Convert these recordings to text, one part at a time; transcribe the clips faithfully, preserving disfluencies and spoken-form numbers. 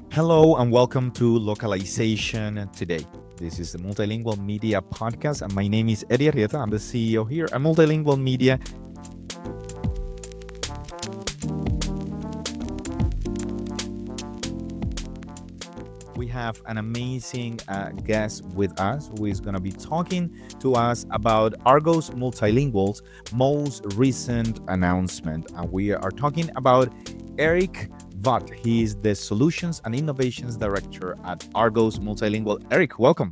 Hello and welcome to Localization Today. This is the Multilingual Media Podcast, and my name is Eddie Arrieta. I'm the C E O here at Multilingual Media. We have an amazing uh, guest with us who is going to be talking to us about Argos Multilingual's most recent announcement. And we are talking about Eric Vaught. He is the Solutions and Innovations Director at Argos Multilingual. Eric, welcome.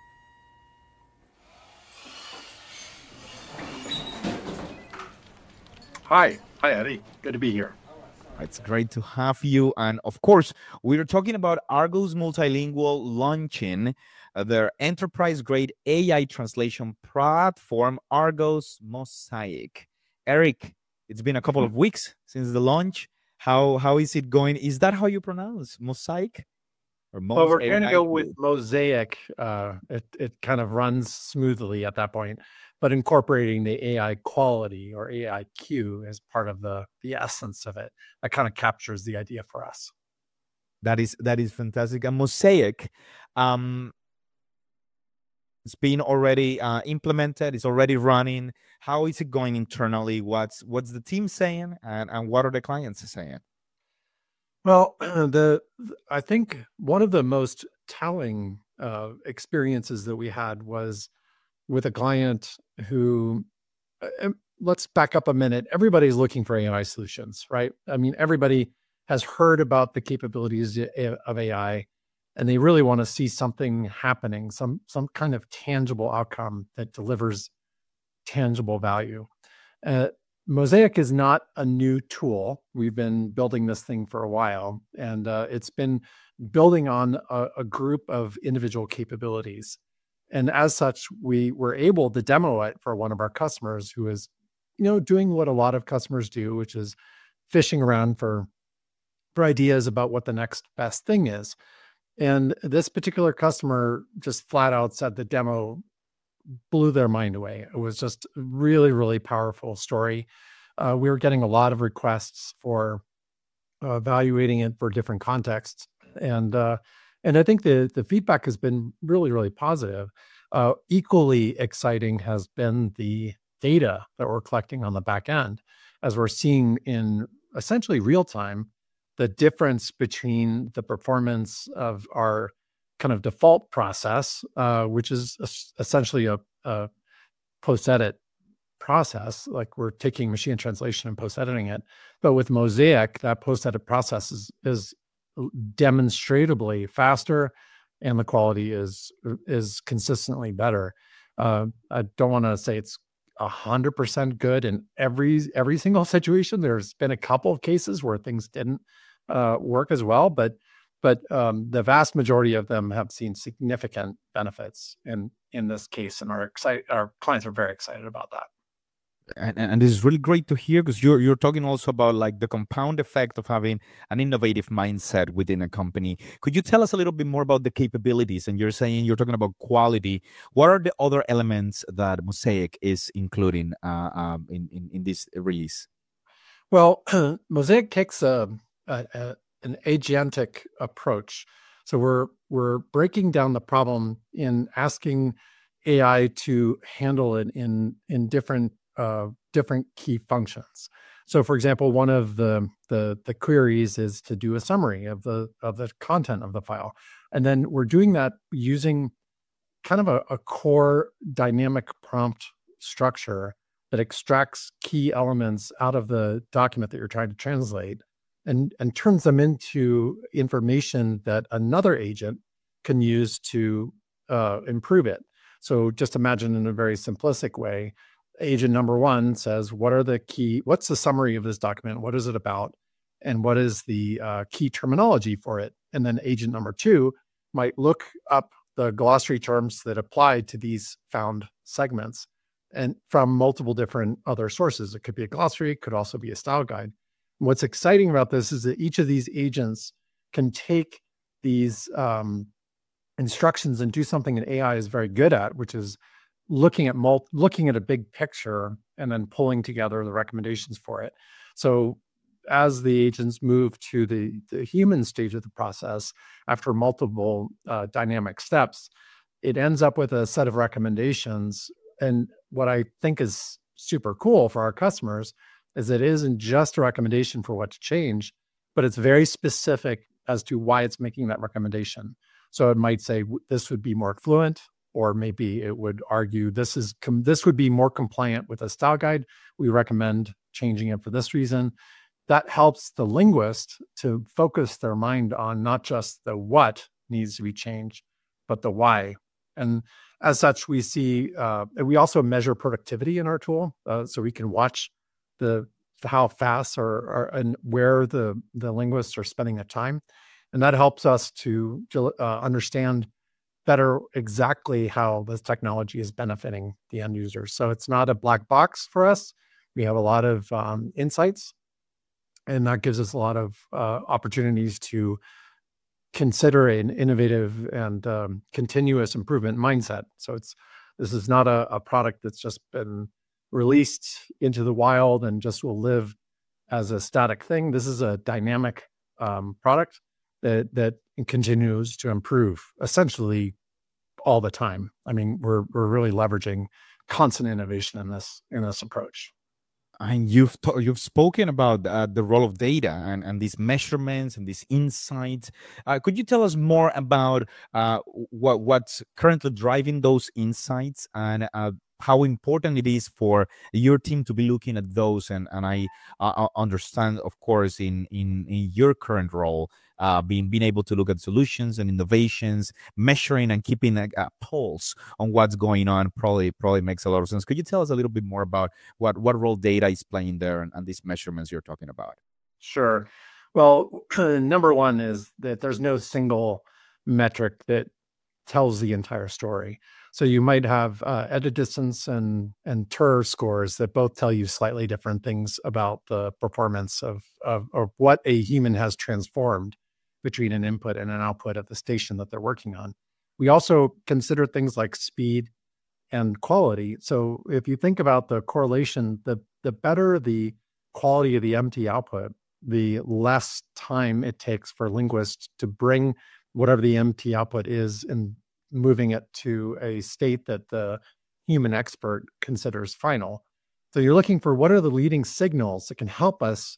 Hi. Hi, Eddie. Good to be here. It's great to have you. And of course, we're talking about Argos Multilingual launching uh, their enterprise-grade A I translation platform, Argos Mosaic. Eric, it's been a couple of weeks since the launch. How how is it going? Is that how you pronounce Mosaic? Or well, we're going to go with Mosaic. Uh, it it kind of runs smoothly at that point, but incorporating the A I quality or A I Q as part of the the essence of it, that kind of captures the idea for us. That is that is fantastic. And Mosaic, um, it's been already uh, implemented. It's already running. How is it going internally? What's what's the team saying, and and what are the clients saying? Well, the I think one of the most telling uh, experiences that we had was with a client who, uh, let's back up a minute. Everybody's looking for A I solutions, right? I mean, everybody has heard about the capabilities of A I, and they really want to see something happening, some some kind of tangible outcome that delivers tangible value. Uh, Mosaic is not a new tool. We've been building this thing for a while, and uh, it's been building on a, a group of individual capabilities. And as such, we were able to demo it for one of our customers who is, you know, doing what a lot of customers do, which is fishing around for, for ideas about what the next best thing is. And this particular customer just flat out said the demo blew their mind away. It was just a really, really powerful story. Uh, we were getting a lot of requests for uh, evaluating it for different contexts. And uh, and I think the, the feedback has been really, really positive. Uh, equally exciting has been the data that we're collecting on the back end, as we're seeing in essentially real time the difference between the performance of our kind of default process, uh, which is essentially a, a post-edit process, like we're taking machine translation and post-editing it. But with Mosaic, that post-edit process is, is demonstrably faster, and the quality is is consistently better. Uh, I don't want to say it's a hundred percent good in every every single situation. There's been a couple of cases where things didn't uh, work as well, but but um, the vast majority of them have seen significant benefits in in this case, and our excited our clients are very excited about that. And, and this is really great to hear, because you're you're talking also about like the compound effect of having an innovative mindset within a company. Could you tell us a little bit more about the capabilities? And you're saying you're talking about quality. What are the other elements that Mosaic is including uh, um, in, in in this release? Well, Mosaic takes a, a, a an agentic approach. So we're we're breaking down the problem in asking A I to handle it in in different uh, different key functions. So, for example, one of the, the the queries is to do a summary of the of the content of the file, and then we're doing that using kind of a, a core dynamic prompt structure that extracts key elements out of the document that you're trying to translate, and and turns them into information that another agent can use to uh, improve it. So, just imagine in a very simplistic way. Agent number one says, what are the key, what's the summary of this document? What is it about? And what is the uh, key terminology for it? And then agent number two might look up the glossary terms that apply to these found segments and from multiple different other sources. It could be a glossary, it could also be a style guide. And what's exciting about this is that each of these agents can take these um, instructions and do something that A I is very good at, which is looking at mul- looking at a big picture and then pulling together the recommendations for it. So as the agents move to the, the human stage of the process, after multiple uh, dynamic steps, it ends up with a set of recommendations. And what I think is super cool for our customers is it isn't just a recommendation for what to change, but it's very specific as to why it's making that recommendation. So it might say this would be more fluent, or maybe it would argue this is com- this would be more compliant with a style guide. We recommend changing it for this reason. That helps the linguist to focus their mind on not just the what needs to be changed, but the why. And as such, we see, uh, we also measure productivity in our tool. Uh, so we can watch the how fast or, or and where the, the linguists are spending their time. And that helps us to uh, understand better exactly how this technology is benefiting the end users. So it's not a black box for us. We have a lot of um, insights, and that gives us a lot of uh, opportunities to consider an innovative and um, continuous improvement mindset. So it's this is not a, a product that's just been released into the wild and just will live as a static thing. This is a dynamic um, product that that continues to improve essentially all the time. I mean, we're we're really leveraging constant innovation in this in this approach. And you've ta- you've spoken about uh, the role of data and, and these measurements and these insights. Uh, could you tell us more about uh, what what's currently driving those insights, and uh, how important it is for your team to be looking at those? And and I uh, understand, of course, in in in your current role, uh, being being able to look at solutions and innovations, measuring and keeping a, a pulse on what's going on probably probably makes a lot of sense. Could you tell us a little bit more about what what role data is playing there, and, and these measurements you're talking about? Sure. Well, number one is that there's no single metric that tells the entire story. So you might have uh, edit distance and and T E R scores that both tell you slightly different things about the performance of, of, of what a human has transformed between an input and an output at the station that they're working on. We also consider things like speed and quality. So if you think about the correlation, the the better the quality of the empty output, the less time it takes for linguists to bring whatever the empty output is and moving it to a state that the human expert considers final. So you're looking for what are the leading signals that can help us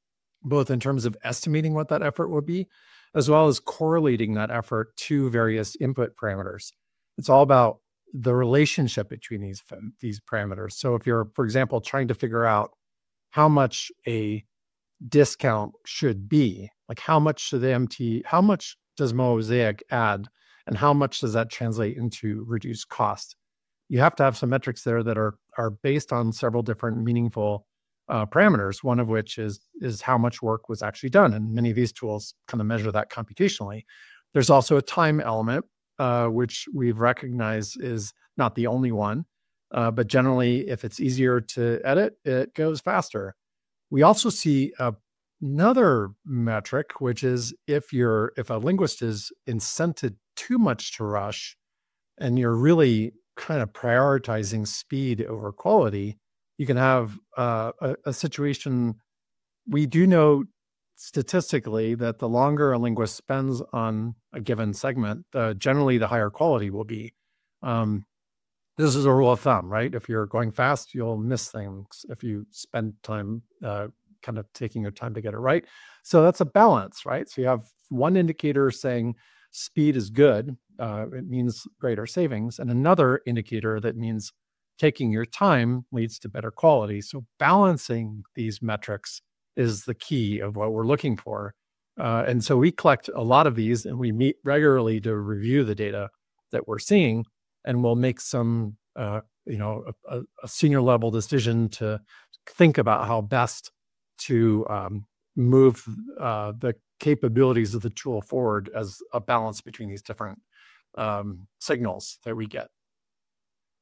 both in terms of estimating what that effort would be, as well as correlating that effort to various input parameters. It's all about the relationship between these, these parameters. So if you're, for example, trying to figure out how much a discount should be, like how much to the M T, how much does Mosaic add, and how much does that translate into reduced cost? You have to have some metrics there that are are based on several different meaningful uh, parameters, one of which is is how much work was actually done. And many of these tools kind of measure that computationally. There's also a time element, uh, which we've recognized is not the only one, uh, but generally, if it's easier to edit, it goes faster. We also see a, another metric, which is if you're if a linguist is incented too much to rush, and you're really kind of prioritizing speed over quality, you can have uh, a, a situation. We do know statistically that the longer a linguist spends on a given segment, uh, generally the higher quality will be. Um, this is a rule of thumb, right? If you're going fast, you'll miss things if you spend time uh, kind of taking your time to get it right. So that's a balance, right? So you have one indicator saying speed is good. Uh, it means greater savings. And another indicator that means taking your time leads to better quality. So balancing these metrics is the key of what we're looking for. Uh, and so we collect a lot of these, and we meet regularly to review the data that we're seeing, and we'll make some, uh, you know, a, a senior level decision to think about how best to um, move uh, the capabilities of the tool forward as a balance between these different um, signals that we get.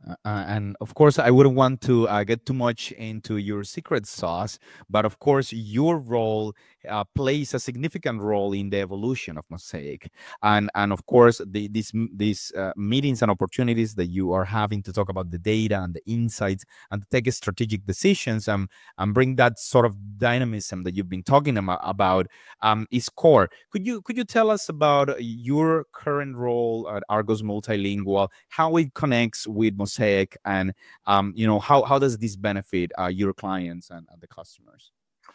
Uh, uh, and of course, I wouldn't want to uh, get too much into your secret sauce, but of course, your role uh, plays a significant role in the evolution of Mosaic, and and of course, the, these m- these uh, meetings and opportunities that you are having to talk about the data and the insights and to take strategic decisions, um, and bring that sort of dynamism that you've been talking amo- about, um, is core. Could you could you tell us about your current role at Argos Multilingual, how it connects with Mosaic, and um, you know how how does this benefit uh, your clients and, and the customers?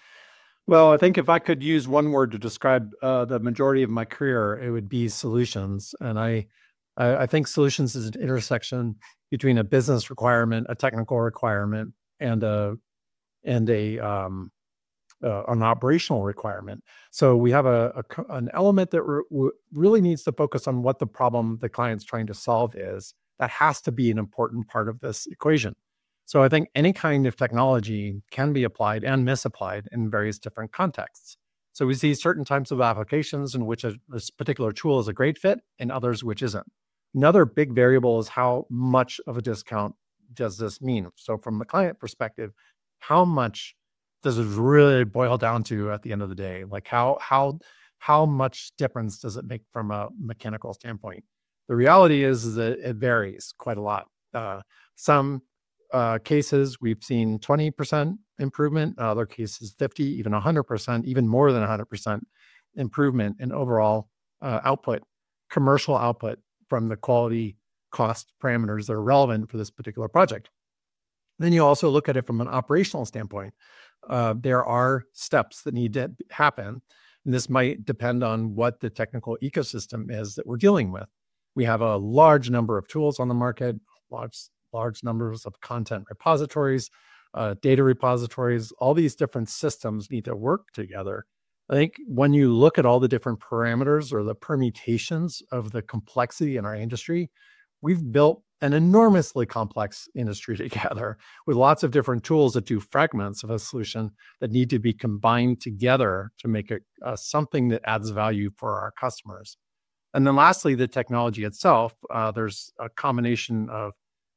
Well, I think if I could use one word to describe uh, the majority of my career, it would be solutions. And I, I, I think solutions is an intersection between a business requirement, a technical requirement, and a and a um, uh, an operational requirement. So we have a, a co- an element that re- w- really needs to focus on what the problem the client's trying to solve is. That has to be an important part of this equation. So I think any kind of technology can be applied and misapplied in various different contexts. So we see certain types of applications in which a, this particular tool is a great fit and others which isn't. Another big variable is how much of a discount does this mean? So from the client perspective, how much does it really boil down to at the end of the day? Like how how how much difference does it make from a mechanical standpoint? The reality is, is that it varies quite a lot. Uh, some uh, cases we've seen twenty percent improvement, other cases fifty, even one hundred percent, even more than one hundred percent improvement in overall uh, output, commercial output from the quality cost parameters that are relevant for this particular project. Then you also look at it from an operational standpoint. Uh, there are steps that need to happen. And this might depend on what the technical ecosystem is that we're dealing with. We have a large number of tools on the market, large, large numbers of content repositories, uh, data repositories. All these different systems need to work together. I think when you look at all the different parameters or the permutations of the complexity in our industry, we've built an enormously complex industry together with lots of different tools that do fragments of a solution that need to be combined together to make it uh, something that adds value for our customers. And then lastly, the technology itself, uh, there's a combination of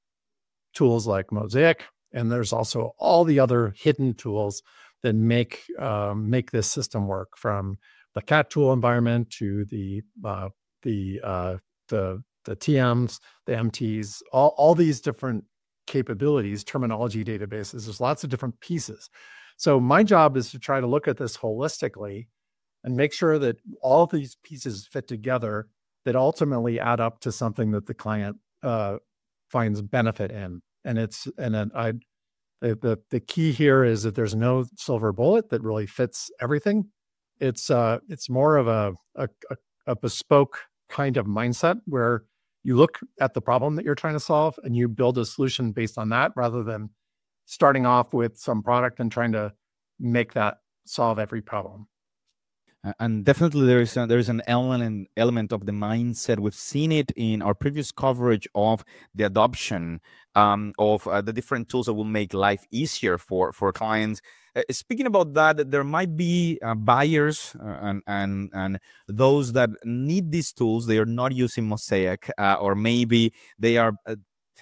tools like Mosaic, and there's also all the other hidden tools that make um, make this system work, from the cat tool environment to the uh, the uh, the the T Ms, the M Ts, all, all these different capabilities, terminology databases. There's lots of different pieces. So my job is to try to look at this holistically and make sure that all of these pieces fit together that ultimately add up to something that the client uh, finds benefit in. And it's and then I the, the the key here is that there's no silver bullet that really fits everything. It's uh it's more of a a, a, a bespoke kind of mindset where you look at the problem that you're trying to solve and you build a solution based on that, rather than starting off with some product and trying to make that solve every problem. Uh, and definitely there is a, there is an element element of the mindset. We've seen it in our previous coverage of the adoption um, of uh, the different tools that will make life easier for for clients. Uh, speaking about that, there might be uh, buyers uh, and and and those that need these tools. They are not using Mosaic, uh, or maybe they are uh,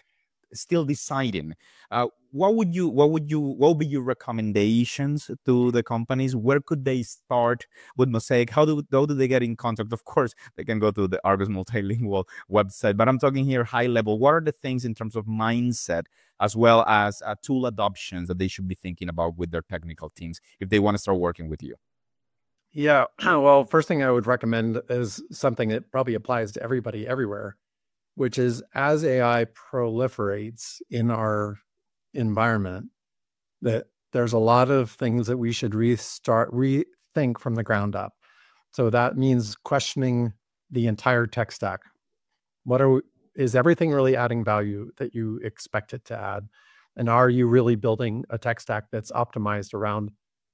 still deciding. Uh, what would you what would you what would be your recommendations to the companies? Where could they start with Mosaic? How do how do they get in contact? Of course, they can go to the Argos Multilingual website, but I'm talking here high level. What are the things in terms of mindset as well as uh, tool adoptions that they should be thinking about with their technical teams if they want to start working with you? Yeah. Well, first thing I would recommend is something that probably applies to everybody everywhere, which is as A I proliferates in our environment, that there's a lot of things that we should restart, rethink from the ground up. So that means questioning the entire tech stack. What are we, is everything really adding value that you expect it to add? And are you really building a tech stack that's optimized around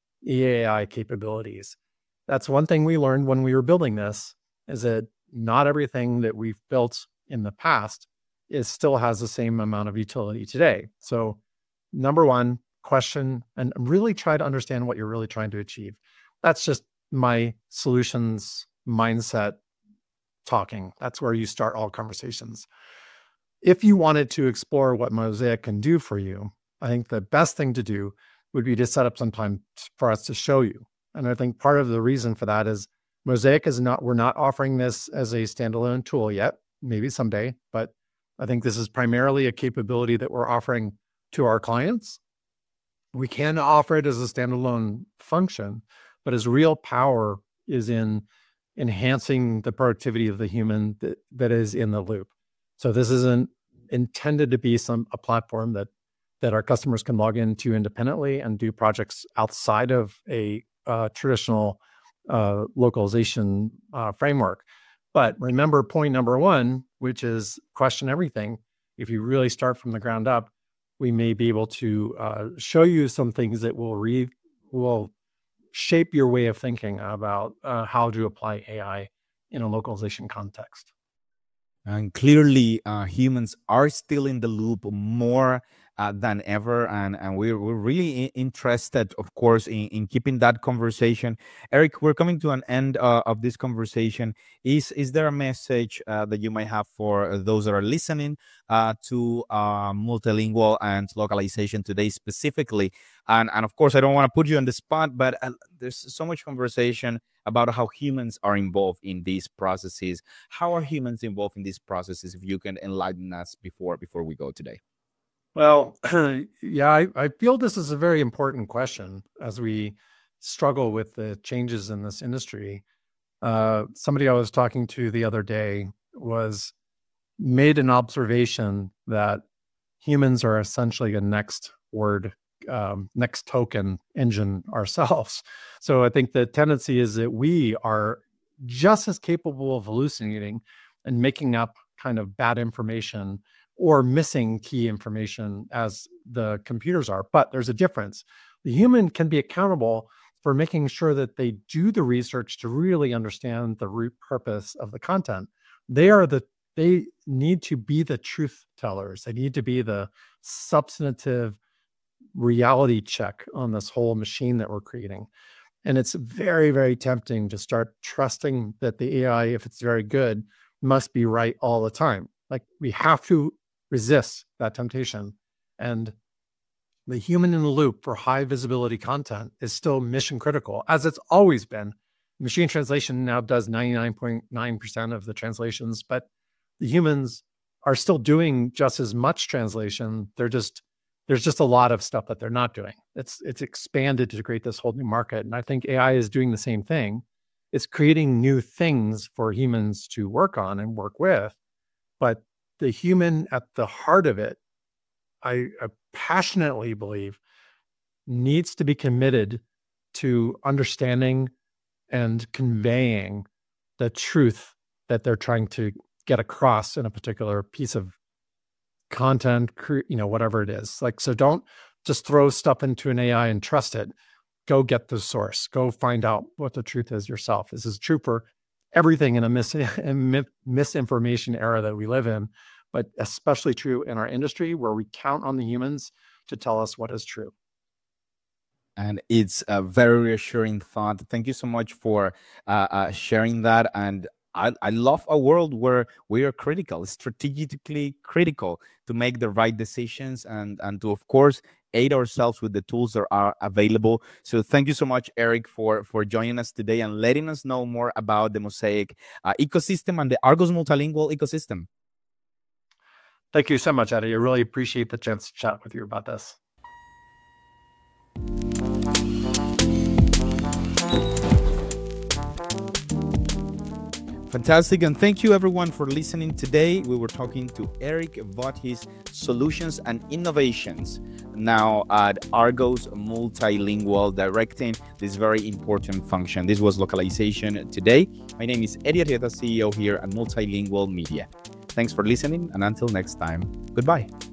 E A I capabilities? That's one thing we learned when we were building this, is that not everything that we've built in the past is still has the same amount of utility today. So number one, question and really try to understand what you're really trying to achieve. That's just my solutions mindset talking. That's where you start all conversations. if you wanted to explore what Mosaic can do for you, I think the best thing to do would be to set up some time for us to show you. And I think part of the reason for that is Mosaic is not, we're not offering this as a standalone tool yet, maybe someday, but I think this is primarily a capability that we're offering to our clients. We can offer it as a standalone function, but its real power is in enhancing the productivity of the human that, that is in the loop. So this isn't intended to be some a platform that that our customers can log into independently and do projects outside of a uh, traditional uh, localization uh, framework. But remember point number one, which is question everything. If you really start from the ground up, we may be able to uh, show you some things that will re will shape your way of thinking about uh, how to apply A I in a localization context. And clearly, uh, humans are still in the loop more uh, than ever, and and we're we're really i- interested, of course, in, in keeping that conversation. Eric, we're coming to an end uh, of this conversation. Is is there a message uh, that you might have for those that are listening uh, to uh, multilingual and localization today specifically? And and of course, I don't want to put you on the spot, but uh, there's so much conversation about how humans are involved in these processes. How are humans involved in these processes? If you can enlighten us before before we go today. Well, yeah, I, I feel this is a very important question as we struggle with the changes in this industry. Uh, somebody I was talking to the other day was made an observation that humans are essentially a next word, um, next token engine ourselves. So I think the tendency is that we are just as capable of hallucinating and making up kind of bad information or missing key information as the computers are. But there's a difference. The human can be accountable for making sure that they do the research to really understand the root purpose of the content. They are the they need to be the truth tellers. They need to be the substantive reality check on this whole machine that we're creating. And it's very, very tempting to start trusting that the A I, if it's very good, must be right all the time. Like, we have to resist that temptation. And the human in the loop for high visibility content is still mission critical, as it's always been. Machine translation now does ninety-nine point nine percent of the translations, but the humans are still doing just as much translation. They're just, there's just a lot of stuff that they're not doing. It's, it's expanded to create this whole new market. And I think A I is doing the same thing. It's creating new things for humans to work on and work with. But the human at the heart of it, I, I passionately believe, needs to be committed to understanding and conveying the truth that they're trying to get across in a particular piece of content, cre- you know, whatever it is. Like, so don't just throw stuff into an A I and trust it. Go get the source. Go find out what the truth is yourself. This is true for everything in a mis- in misinformation era that we live in, but especially true in our industry where we count on the humans to tell us what is true. And it's a very reassuring thought. Thank you so much for uh, uh, sharing that. And I, I love a world where we are critical, strategically critical, to make the right decisions and, and to, of course, aid ourselves with the tools that are available. So thank you so much, Eric, for, for joining us today and letting us know more about the Mosaic uh, ecosystem and the Argos multilingual ecosystem. Thank you so much, Eddie. I really appreciate the chance to chat with you about this. Fantastic. And thank you everyone for listening today. We were talking to Eric about his solutions and innovations now at Argos Multilingual, directing this very important function. This was Localization Today. My name is Eddie Arrieta, C E O here at Multilingual Media. Thanks for listening, and until next time, goodbye.